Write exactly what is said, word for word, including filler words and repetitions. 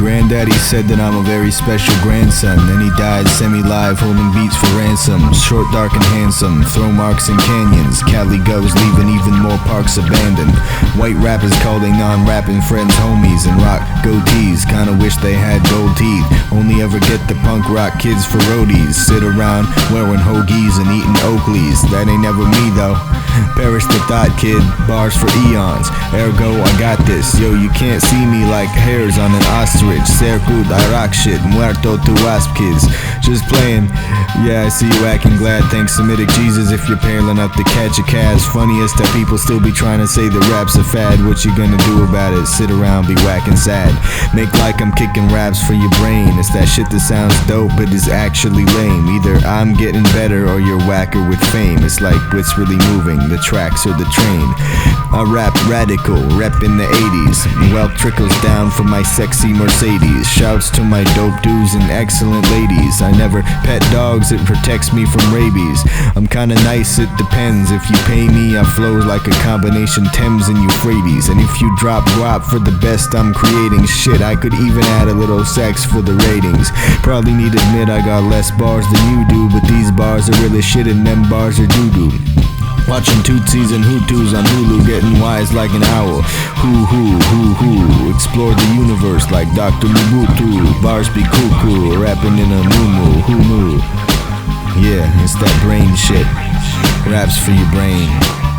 granddaddy said that I'm a very special grandson. Then he died semi-live, holding beats for ransom. Short, dark, and handsome, throw marks in canyons. Cali goes, leaving even more parks abandoned. White rappers call they non-rapping friends homies, and rock goatees. Kinda wish they had gold teeth. Only ever get the punk rock kids for roadies. Sit around wearing hoagies and eating Oakleys. That ain't never me though. Perish the thought, kid. Bars for eons. Ergo, I got this. Yo, you can't see me like hairs on an ostrich. Serkud, I rock shit. Muerto to wasp kids. Just playing. Yeah, I see you acting glad. Thanks Semitic Jesus if you're pale enough to catch a Kaz. Funniest that people still be trying to say the rap's a fad. What you gonna do about it? Sit around, be whacking sad. Make like I'm kicking raps for your brain. It's that shit that sounds dope but is actually lame. Either I'm getting better or you're whacker with fame. It's like what's really moving, the tracks or the train. I rap radical, rep in the eighties. Wealth trickles down from my sexy Mercedes. Shouts to my dope dudes and excellent ladies. I never pet dogs, it protects me from rabies. I'm kinda nice, it depends. If you pay me, I flows like a combination Thames and Euphrates. And if you drop guap for the best I'm creating, shit, I could even add a little sex for the ratings. Probably need to admit I got less bars than you do, but these bars are really shit and them bars are doo-doo. Watching Tootsies and Hutus on Hulu, getting wise like an owl. Hoo hoo hoo hoo. Explore the universe like Doctor Mobutu. Bars be cuckoo, rapping in a moo-moo. Who knew? Yeah, it's that brain shit. Raps for your brain.